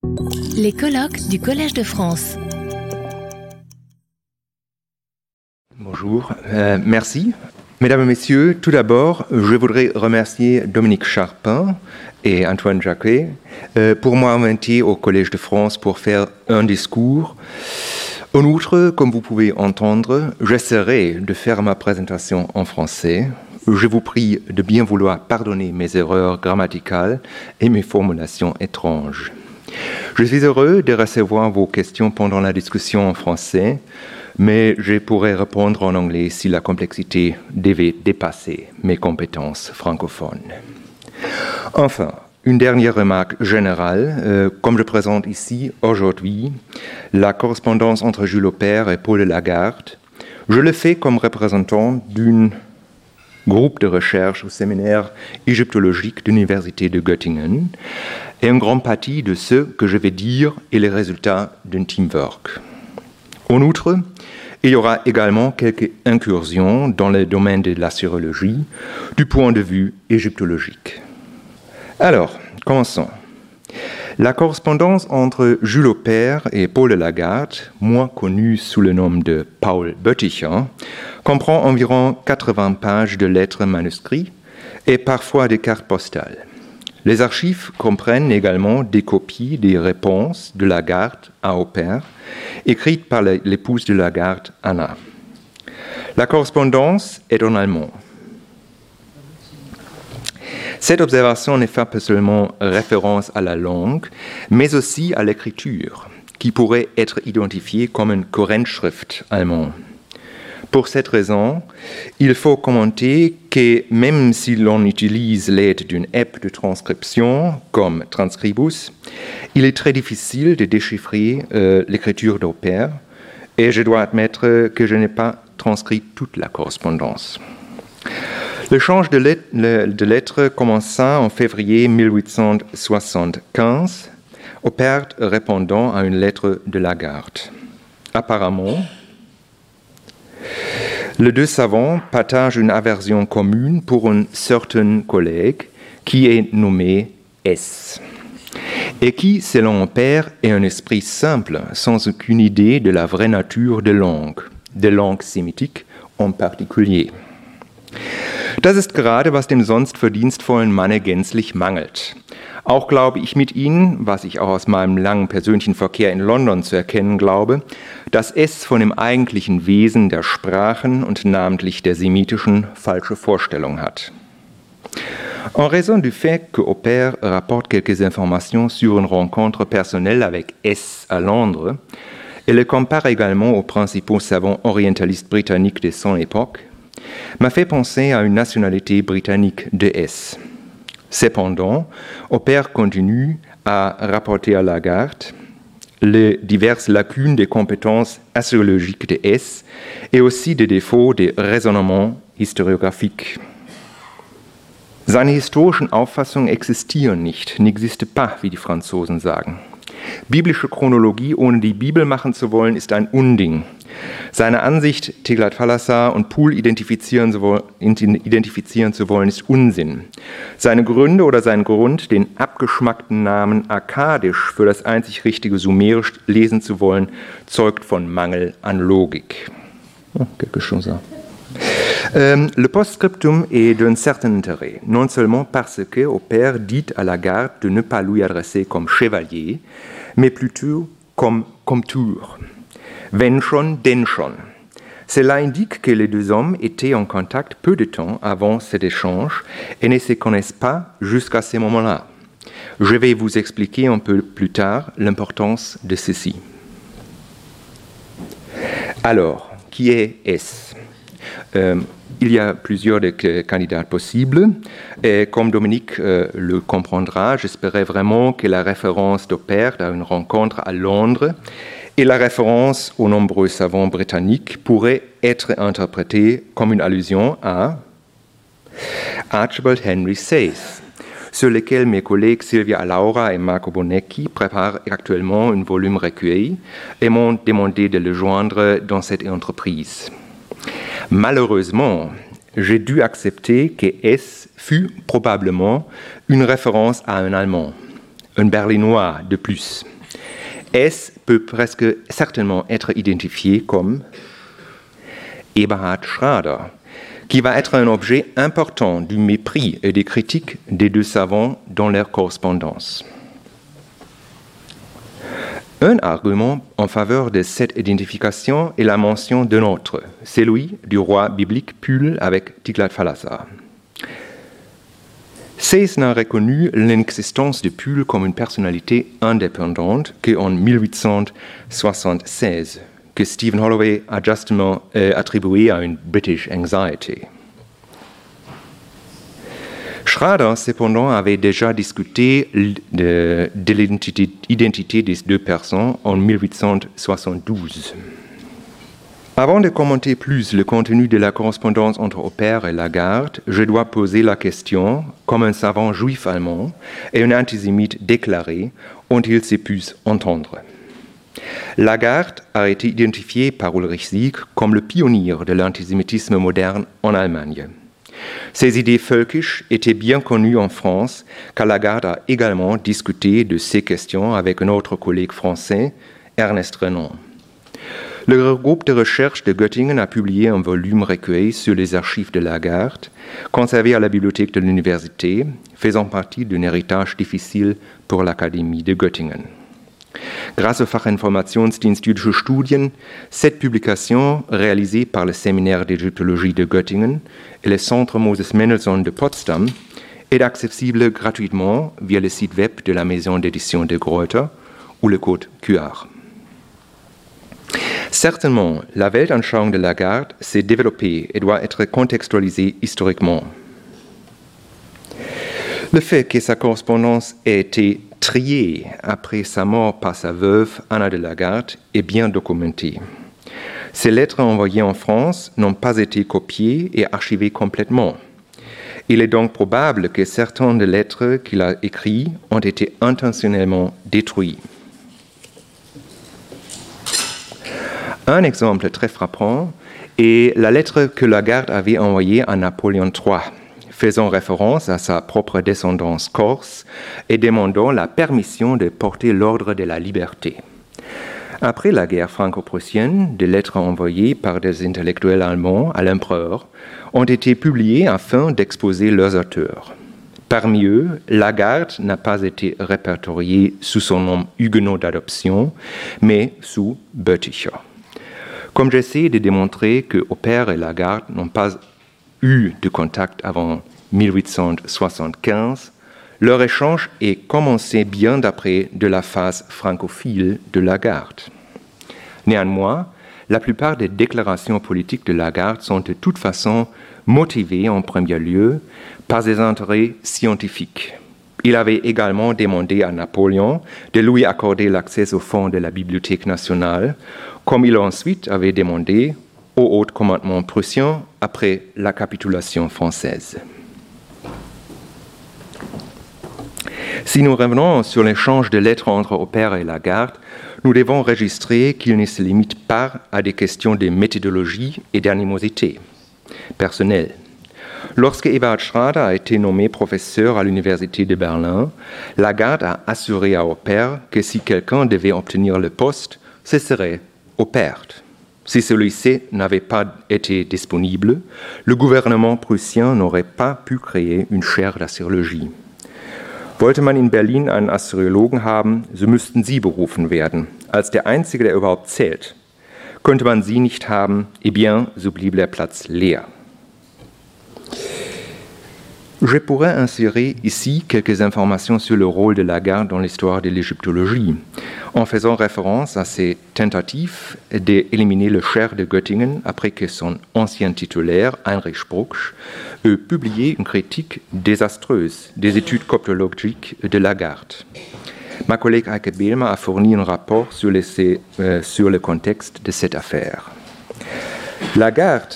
Les colloques du Collège de France. Bonjour, merci. Mesdames et messieurs, tout d'abord, je voudrais remercier Dominique Charpin et Antoine Jacquet pour m'avoir invité au Collège de France pour faire un discours. En outre, comme vous pouvez entendre, j'essaierai de faire ma présentation en français. Je vous prie de bien vouloir pardonner mes erreurs grammaticales et mes formulations étranges. Je suis heureux de recevoir vos questions pendant la discussion en français, mais je pourrais répondre en anglais si la complexité devait dépasser mes compétences francophones. Enfin, une dernière remarque générale. Comme je présente ici aujourd'hui la correspondance entre Jules Aupert et Paul Lagarde, je le fais comme représentant d'un groupe de recherche au séminaire égyptologique de l'Université de Göttingen, et en grande partie de ce que je vais dire est le résultat d'un teamwork. En outre, il y aura également quelques incursions dans le domaine de la sérologie du point de vue égyptologique. Alors, commençons. La correspondance entre Jules Aupert et Paul Lagarde, moins connu sous le nom de Paul Bötticher, comprend environ 80 pages de lettres manuscrites et parfois des cartes postales. Les archives comprennent également des copies des réponses de Lagarde à Aupert, écrites par l'épouse de Lagarde, Anna. La correspondance est en allemand. Cette observation ne fait pas seulement référence à la langue, mais aussi à l'écriture, qui pourrait être identifiée comme une Korrentschrift allemand. Pour cette raison, il faut commenter que même si l'on utilise l'aide d'une app de transcription comme Transcribus, il est très difficile de déchiffrer l'écriture d'Aupert, et je dois admettre que je n'ai pas transcrit toute la correspondance. L'échange de lettres commença en février 1875, Aupert répondant à une lettre de Lagarde. Apparemment, les deux savants partagent une aversion commune pour un certain collègue qui est nommé S, et qui, selon Aupert, est un esprit simple, sans aucune idée de la vraie nature de langue sémitique en particulier. Das ist gerade, was dem sonst verdienstvollen Manne gänzlich mangelt. Auch glaube ich mit Ihnen, was ich auch aus meinem langen persönlichen Verkehr in London zu erkennen glaube, dass es von dem eigentlichen Wesen der Sprachen und namentlich der semitischen falsche Vorstellung hat. En raison du fait que Aupert rapporte quelques informations sur une rencontre personnelle avec S à Londres, et le compare également aux principaux savants orientalistes britanniques de son époque, m'a fait penser à une nationalité britannique de S. Cependant, Aupert continue à rapporter à Lagarde les diverses lacunes des compétences astrologiques de S et aussi des défauts des raisonnements historiographiques. Seine historischen Auffassungen existieren nicht, n'existe pas, wie die Franzosen sagen. Biblische Chronologie ohne die Bibel machen zu wollen, ist ein Unding. Seine Ansicht, Tiglat-Paleser und Pool identifizieren zu wollen, ist Unsinn. Seine Gründe oder sein Grund, den abgeschmackten Namen akkadisch für das einzig richtige Sumerisch lesen zu wollen, zeugt von Mangel an Logik. Quelque chose là. Le post-scriptum est d'un certain intérêt, non seulement parce que Aupert dit à Lagarde de ne pas lui adresser comme chevalier, mais plutôt comme comture. Wenn schon, denn schon. Cela indique que les deux hommes étaient en contact peu de temps avant cet échange et ne se connaissent pas jusqu'à ce moment-là. Je vais vous expliquer un peu plus tard l'importance de ceci. Alors, qui est S ? Il y a plusieurs candidats possibles et comme Dominique le comprendra, j'espérais vraiment que la référence d'Aupert à une rencontre à Londres et la référence aux nombreux savants britanniques pourrait être interprétée comme une allusion à Archibald Henry Sayce, sur lequel mes collègues Silvia Alaura et Marco Bonecchi préparent actuellement un volume recueilli et m'ont demandé de le joindre dans cette entreprise. Malheureusement, j'ai dû accepter que S fut probablement une référence à un Allemand, un Berlinois de plus. S peut presque certainement être identifié comme Eberhard Schrader, qui va être un objet important du mépris et des critiques des deux savants dans leur correspondance. Un argument en faveur de cette identification est la mention d'un autre, celui du roi biblique Pul avec Tiglath-Pileser. Sayce n'a reconnu l'existence de Pul comme une personnalité indépendante qu'en 1876, que Stephen Holloway a justement attribué à une British Anxiety. Schrader, cependant, avait déjà discuté de l'identité des deux personnes en 1872. Avant de commenter plus le contenu de la correspondance entre Oppert et Lagarde, je dois poser la question, comme un savant juif allemand et un antisémite déclaré, ont-ils se pu entendre? Lagarde a été identifié par Ulrich Sieg comme le pionnier de l'antisémitisme moderne en Allemagne. Ses idées völkisch étaient bien connues en France, car Lagarde a également discuté de ces questions avec un autre collègue français, Ernest Renan. Le groupe de recherche de Göttingen a publié un volume recueil sur les archives de Lagarde, conservé à la bibliothèque de l'université, faisant partie d'un héritage difficile pour l'Académie de Göttingen. Grâce au Fachinformationsdienst Jüdische Studien, cette publication, réalisée par le séminaire d'égyptologie de Göttingen et le centre Moses Mendelssohn de Potsdam, est accessible gratuitement via le site web de la maison d'édition de Gruyter ou le code QR. Certainement, la Weltanschauung de Lagarde s'est développée et doit être contextualisée historiquement. Le fait que sa correspondance ait été triée après sa mort par sa veuve Anna de Lagarde est bien documenté. Ces lettres envoyées en France n'ont pas été copiées et archivées complètement. Il est donc probable que certaines des lettres qu'il a écrites ont été intentionnellement détruites. Un exemple très frappant est la lettre que Lagarde avait envoyée à Napoléon III, faisant référence à sa propre descendance corse et demandant la permission de porter l'ordre de la liberté. Après la guerre franco-prussienne, des lettres envoyées par des intellectuels allemands à l'empereur ont été publiées afin d'exposer leurs auteurs. Parmi eux, Lagarde n'a pas été répertorié sous son nom huguenot d'adoption, mais sous Bötticher. Comme j'essaie de démontrer que Oppert et Lagarde n'ont pas eu de contact avant 1875, leur échange est commencé bien d'après de la phase francophile de Lagarde. Néanmoins, la plupart des déclarations politiques de Lagarde sont de toute façon motivées en premier lieu par des intérêts scientifiques. Il avait également demandé à Napoléon de lui accorder l'accès aux fonds de la Bibliothèque nationale, comme il ensuite avait demandé au haut commandement prussien après la capitulation française. Si nous revenons sur l'échange de lettres entre Oppert et Lagarde, nous devons enregistrer qu'il ne se limite pas à des questions de méthodologie et d'animosité personnelle. Lorsque Eberhard Schrader a été nommé professeur à l'Université de Berlin, Lagarde a assuré à Oppert que si quelqu'un devait obtenir le poste, ce serait Oppert. Si celui-ci n'avait pas été disponible, le gouvernement prussien n'aurait pas pu créer une chaire d'assyriologie. Wollte man in Berlin einen Assyriologen haben, so müssten Sie berufen werden, als der Einzige, der überhaupt zählt. Könnte man Sie nicht haben, eh bien, so blieb der Platz leer. Je pourrais insérer ici quelques informations sur le rôle de Lagarde dans l'histoire de l'égyptologie, en faisant référence à ses tentatives d'éliminer le chaire de Göttingen après que son ancien titulaire, Heinrich Brugsch, eut publié une critique désastreuse des études coptologiques de Lagarde. Ma collègue Heike Behlmer a fourni un rapport sur le contexte de cette affaire. Lagarde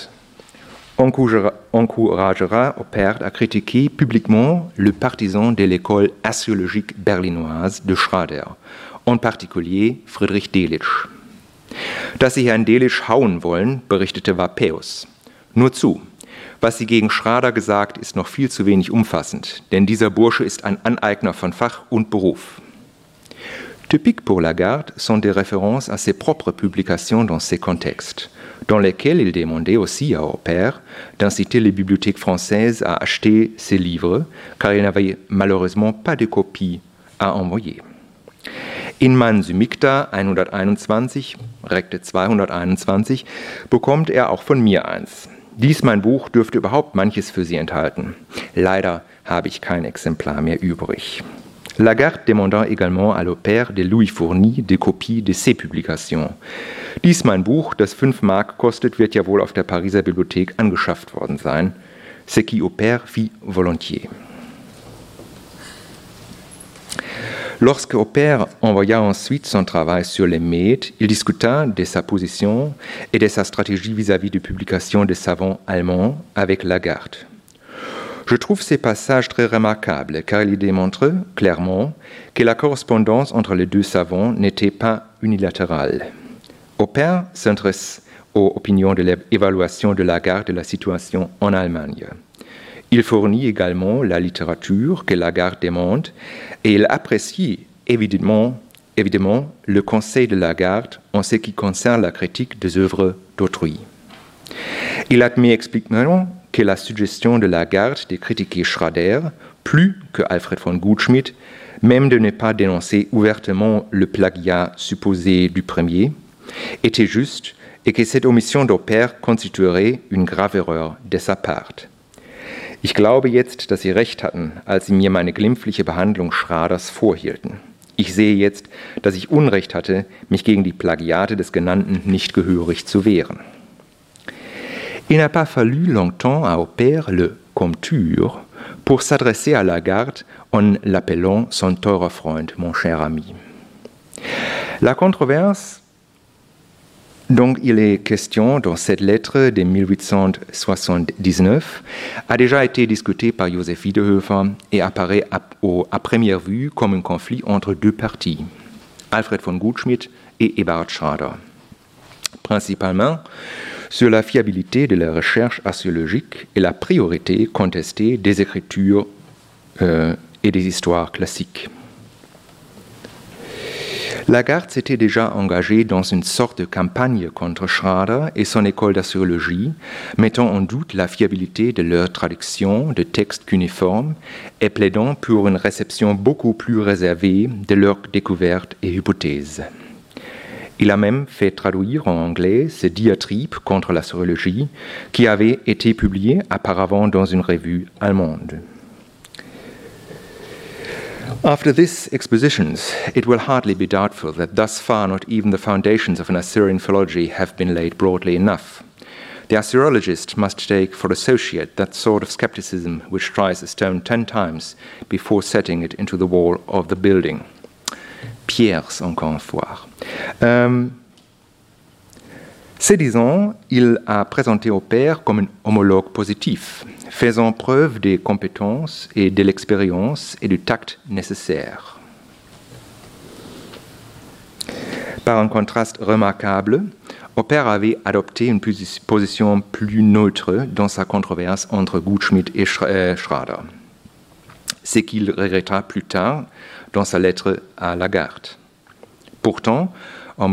encouragera Oppert à critiquer publiquement le partisan de l'école assyriologique berlinoise de Schrader, en particulier Friedrich Delitzsch. Dass sie Herrn Delitzsch hauen wollen, berichtete Vappäus. Nur zu, was sie gegen Schrader gesagt, ist noch viel zu wenig umfassend, denn dieser Bursche ist ein Aneigner von Fach und Beruf. Typiques pour Lagarde sont des références à ses propres publications dans ces contextes, dans lesquels il demandait aussi à Oppert d'inciter les bibliothèques françaises à acheter ses livres, car il n'avait malheureusement pas de copies à envoyer. In Mansymikta 121, Rekte 221, bekommt er auch von mir eins. Dies, mein Buch, dürfte überhaupt manches für Sie enthalten. Leider habe ich kein Exemplar mehr übrig. Lagarde demanda également à l'Opère de Louis Fourny des copies de ses publications. Dies, mein Buch, das 5 Mark kostet, wird ja wohl auf der Pariser Bibliothek angeschafft worden sein. Ce qui Oppert fit volontiers. Lorsque Oppert envoya ensuite son travail sur les Mèdes, il discuta de sa position et de sa stratégie vis-à-vis de publications de savants allemands avec Lagarde. Je trouve ces passages très remarquables car ils démontrent clairement que la correspondance entre les deux savants n'était pas unilatérale. Oppert s'intéresse aux opinions de l'évaluation de Lagarde de la situation en Allemagne. Il fournit également la littérature que Lagarde demande et il apprécie évidemment le conseil de Lagarde en ce qui concerne la critique des œuvres d'autrui. Il admet explicitement que la suggestion de Lagarde de critiquer Schrader plus que Alfred von Gutschmidt, même de ne pas dénoncer ouvertement le plagiat supposé du premier, était juste et que cette omission d'Oppert constituerait une grave erreur de sa part. Ich glaube jetzt, dass Sie recht hatten, als Sie mir meine glimpfliche Behandlung Schraders vorhielten. Ich sehe jetzt, dass ich Unrecht hatte, mich gegen die Plagiate des Genannten nicht gehörig zu wehren. Il n'a pas fallu longtemps à Oppert le Comture pour s'adresser à Lagarde en l'appelant son teurer Freund, mon cher ami. La controverse dont il est question dans cette lettre de 1879 a déjà été discutée par Joseph Wiedehöfer et apparaît à première vue comme un conflit entre deux partis, Alfred von Gutschmidt et Eberhard Schrader, principalement sur la fiabilité de la recherche archéologique et la priorité contestée des écritures et des histoires classiques. Lagarde s'était déjà engagé dans une sorte de campagne contre Schrader et son école d'archéologie, mettant en doute la fiabilité de leur traduction de textes cuneiformes et plaidant pour une réception beaucoup plus réservée de leurs découvertes et hypothèses. Il a même fait traduire en anglais ses diatribes contre l'archéologie qui avaient été publiées auparavant dans une revue allemande. After these expositions, it will hardly be doubtful that thus far not even the foundations of an Assyrian philology have been laid broadly enough. The Assyriologist must take for associate that sort of skepticism which tries a stone 10 times before setting it into the wall of the building. Pierres, encore une fois. Ce disant, il a présenté Oppert comme un homologue positif, faisant preuve des compétences et de l'expérience et du tact nécessaires. Par un contraste remarquable, Oppert avait adopté une position plus neutre dans sa controverse entre Gutschmidt et Schrader, ce qu'il regretta plus tard dans sa lettre à Lagarde. Pourtant, en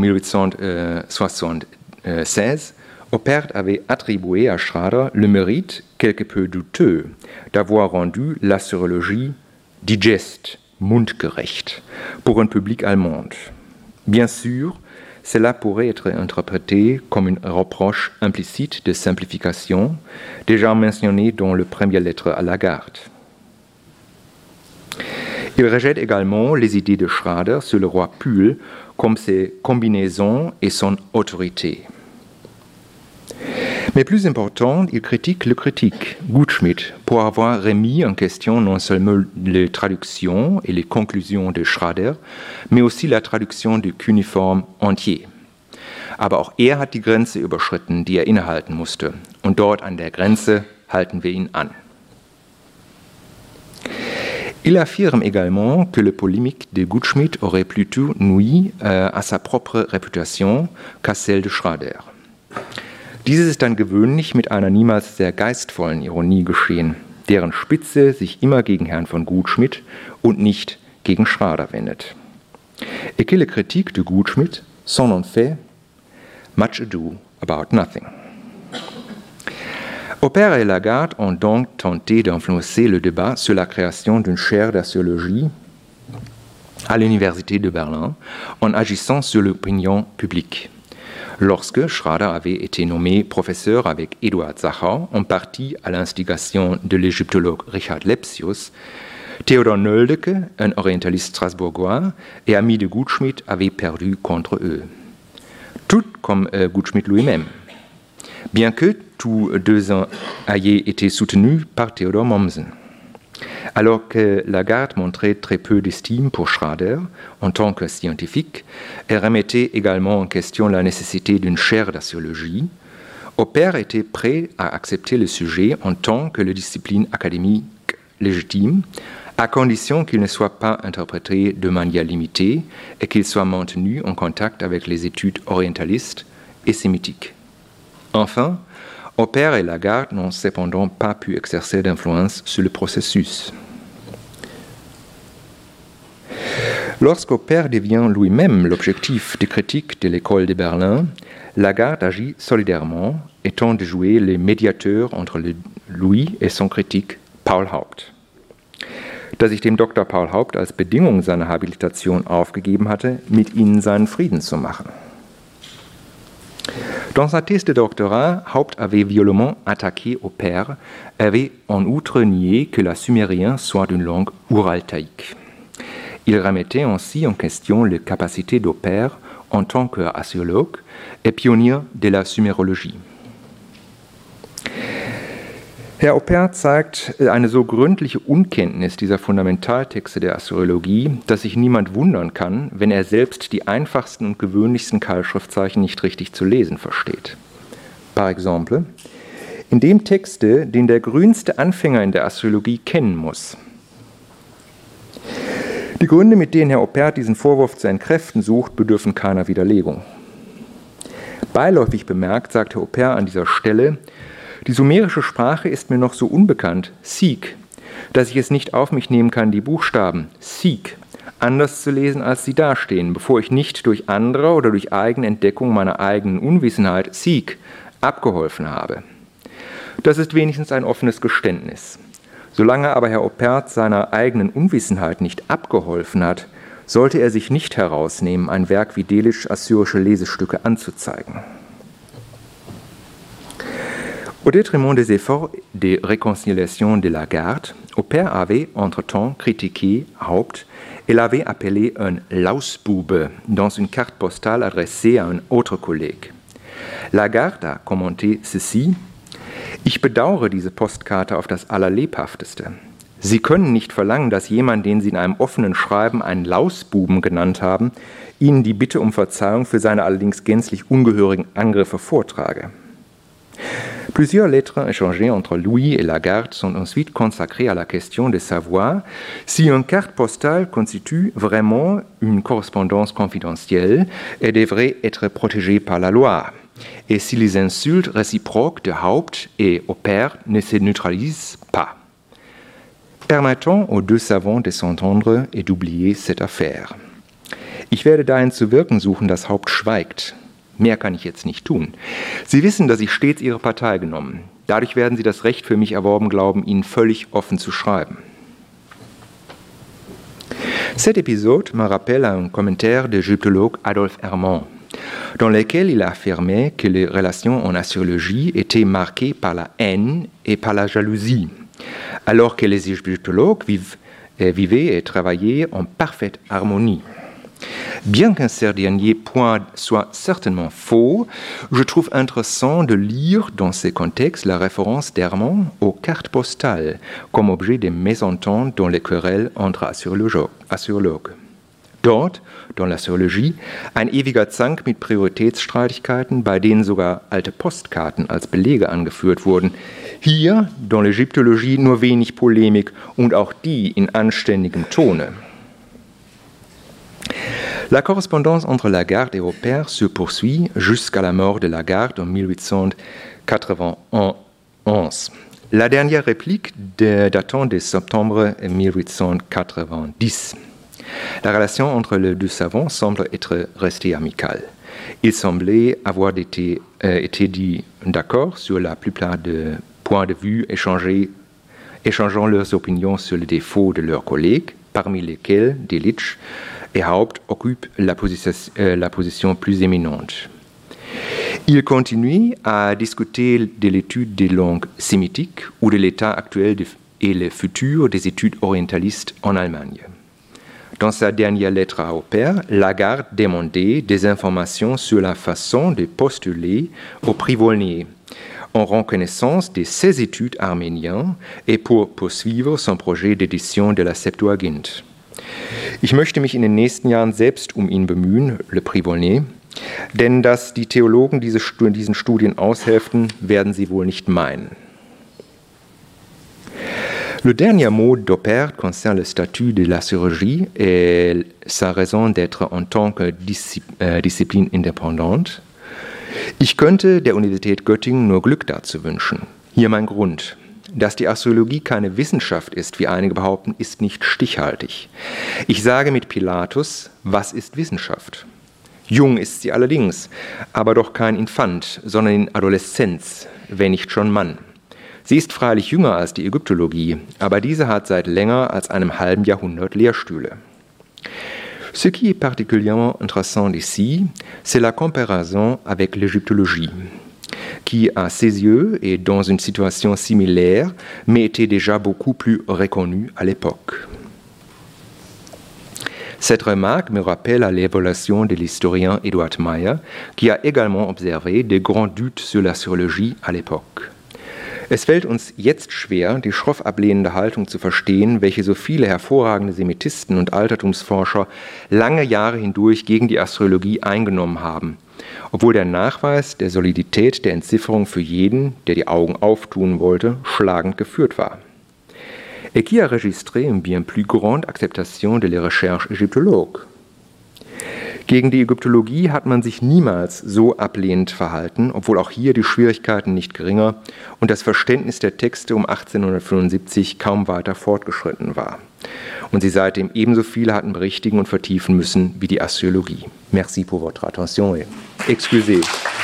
1876, Oppert avait attribué à Schrader le mérite, quelque peu douteux, d'avoir rendu l'assyriologie digeste, mundgerecht, pour un public allemand. Bien sûr, cela pourrait être interprété comme un reproche implicite de simplification, déjà mentionné dans la première lettre à Lagarde. Il rejette également les idées de Schrader sur le roi Pul, comme ses combinaisons et son autorité. Mais plus important, il critique le critique, Gutschmidt, pour avoir remis en question non seulement les traductions et les conclusions de Schrader, mais aussi la traduction du cuneiforme entier. Aber auch er hat die Grenze überschritten, die er innehalten musste. Und dort an der Grenze halten wir ihn an. Il affirme également que la polémique de Gutschmidt aurait plutôt nui à sa propre réputation qu'à celle de Schrader. Dieses ist dann gewöhnlich mit einer niemals sehr geistvollen Ironie geschehen, deren Spitze sich immer gegen Herrn von Gutschmidt und nicht gegen Schrader wendet. et que les critiques de Gutschmidt sont en fait much ado about nothing. Oppert et Lagarde ont donc tenté d'influencer le débat sur la création d'une chaire d'assyriologie à l'Université de Berlin en agissant sur l'opinion publique. Lorsque Schrader avait été nommé professeur avec Eduard Sacher, en partie à l'instigation de l'égyptologue Richard Lepsius, Theodor Nöldeke, un orientaliste strasbourgeois et ami de Gutschmidt, avait perdu contre eux. Tout comme Gutschmidt lui-même, bien que tous deux aient été soutenus par Theodor Mommsen. Alors que Lagarde montrait très peu d'estime pour Schrader en tant que scientifique et remettait également en question la nécessité d'une chaire d'assyriologie, Oppert était prêt à accepter le sujet en tant que discipline académique légitime, à condition qu'il ne soit pas interprété de manière limitée et qu'il soit maintenu en contact avec les études orientalistes et sémitiques. Enfin, Oppert et Lagarde n'ont cependant pas pu exercer d'influence sur le processus. Lorsqu'Oppert devient lui-même l'objectif des critiques de l'école de Berlin, Lagarde agit solidairement et tente de jouer les médiateurs entre lui et son critique Paul Haupt. Dass ich dem Dr. Paul Haupt als Bedingung seiner Habilitation aufgegeben hatte, mit ihnen seinen Frieden zu machen. Dans sa thèse de doctorat, Haupt avait violemment attaqué Oppert et avait en outre nié que la sumérien soit une langue uraltaïque. Il remettait ainsi en question les capacités d'Oppert en tant qu'assyriologue et pionnier de la sumérologie. Herr Oppert zeigt eine so gründliche Unkenntnis dieser Fundamentaltexte der Assyriologie, dass sich niemand wundern kann, wenn er selbst die einfachsten und gewöhnlichsten Keilschriftzeichen nicht richtig zu lesen versteht. Par exemple, in dem Texte, den der grünste Anfänger in der Assyriologie kennen muss. Die Gründe, mit denen Herr Oppert diesen Vorwurf zu entkräften sucht, bedürfen keiner Widerlegung. Beiläufig bemerkt, sagt Herr Oppert an dieser Stelle, die sumerische Sprache ist mir noch so unbekannt, Sikh, dass ich es nicht auf mich nehmen kann, die Buchstaben Sikh anders zu lesen, als sie dastehen, bevor ich nicht durch andere oder durch eigene Entdeckung meiner eigenen Unwissenheit Sikh abgeholfen habe. Das ist wenigstens ein offenes Geständnis. Solange aber Herr Oppert seiner eigenen Unwissenheit nicht abgeholfen hat, sollte er sich nicht herausnehmen, ein Werk wie delitzsch-assyrische Lesestücke anzuzeigen. Au détriment des efforts de réconciliation de Lagarde, Oppert avait entre-temps critiqué Haupt et l'avait appelé un Lausbube dans une carte postale adressée à un autre collègue. Lagarde a commenté ceci: Ich bedauere diese Postkarte auf das Allerlebhafteste. Sie können nicht verlangen, dass jemand, den Sie in einem offenen Schreiben einen Lausbuben genannt haben, Ihnen die Bitte um Verzeihung für seine allerdings gänzlich ungehörigen Angriffe vortrage. Plusieurs lettres échangées entre Louis et Lagarde sont ensuite consacrées à la question de savoir si une carte postale constitue vraiment une correspondance confidentielle et devrait être protégée par la loi, et si les insultes réciproques de Haupt et Oppert ne se neutralisent pas. Permettons aux deux savants de s'entendre et d'oublier cette affaire. Ich werde dahin zu wirken suchen, dass Haupt schweigt. Mehr kann ich jetzt nicht tun. Sie wissen, dass ich stets Ihre Partei genommen. Dadurch werden Sie das Recht für mich erworben glauben, Ihnen völlig offen zu schreiben. Cet épisode me rappelle un commentaire de l'égyptologue Adolphe Herman, dans lequel il affirmait que les relations en assyriologie étaient marquées par la haine et par la jalousie, alors que les égyptologues vivaient et travaillaient en parfaite harmonie. Bien qu'un ce dernier point soit certainement faux, je trouve intéressant de lire dans ces contextes la référence d'Herman aux cartes postales comme objet des mésententes dans les querelles entre Assyriologen. Dort, dans l'Assyriologie, ein ewiger Zank mit Prioritätsstreitigkeiten, bei denen sogar alte Postkarten als Belege angeführt wurden. Hier, dans l'Égyptologie, nur wenig Polemik und auch die in anständigem Tone. La correspondance entre Lagarde et Oppert se poursuit jusqu'à la mort de Lagarde en 1891. La dernière réplique datant de septembre 1890. La relation entre les deux savants semble être restée amicale. Ils semblaient avoir été dit d'accord sur la plupart des points de vue, échangeant leurs opinions sur les défauts de leurs collègues, parmi lesquels Delitzsch et Haupt occupent la position plus éminente. Ils continuent à discuter de l'étude des langues sémitiques ou de l'état actuel et le futur des études orientalistes en Allemagne. Dans sa dernière lettre à Oppert, Lagarde demandait des informations sur la façon de postuler au prix Volney, en reconnaissance de ses études arméniennes et pour poursuivre son projet d'édition de la Septuagint. Ich möchte mich in den nächsten Jahren selbst ihn bemühen, le prix Volney, denn dass die Theologen diesen Studien aushelfen, werden sie wohl nicht meinen. Le dernier mot d'Oppert concerne le statut de la chirurgie et sa raison d'être en tant que Disziplin indépendante. Ich könnte der Universität Göttingen nur Glück dazu wünschen. Hier mein Grund. Dass die Astrologie keine Wissenschaft ist, wie einige behaupten, ist nicht stichhaltig. Ich sage mit Pilatus, was ist Wissenschaft? Jung ist sie allerdings, aber doch kein Infant, sondern in Adoleszenz, wenn nicht schon Mann. Sie ist freilich jünger als die Ägyptologie, aber diese hat seit länger als einem halben Jahrhundert Lehrstühle. Ce qui est particulièrement intéressant ici, c'est la comparaison avec l'égyptologie, qui, à ses yeux, est dans une situation similaire, mais était déjà beaucoup plus reconnue à l'époque. Cette remarque me rappelle à l'évaluation de l'historien Eduard Meyer, qui a également observé de grands doutes sur l'astrologie à l'époque. Es fällt uns jetzt schwer, die schroff ablehnende Haltung zu verstehen, welche so viele hervorragende Semitisten und Altertumsforscher lange Jahre hindurch gegen die Astrologie eingenommen haben, obwohl der Nachweis der Solidität der Entzifferung für jeden, der die Augen auftun wollte, schlagend geführt war. Et qui a enregistré une bien plus grande acceptation de les recherches égyptologues. Gegen die Ägyptologie hat man sich niemals so ablehnend verhalten, obwohl auch hier die Schwierigkeiten nicht geringer und das Verständnis der Texte um 1875 kaum weiter fortgeschritten war. Und sie seitdem ebenso viele hatten berichtigen und vertiefen müssen wie die Astrologie. Merci pour votre attention et excusez.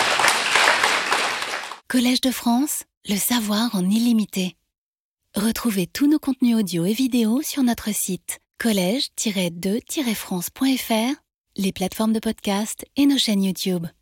Collège de France, le savoir en illimité. Retrouvez tous nos contenus audio et vidéo sur notre site collège-2-france.fr, les plateformes de podcast et nos chaînes YouTube.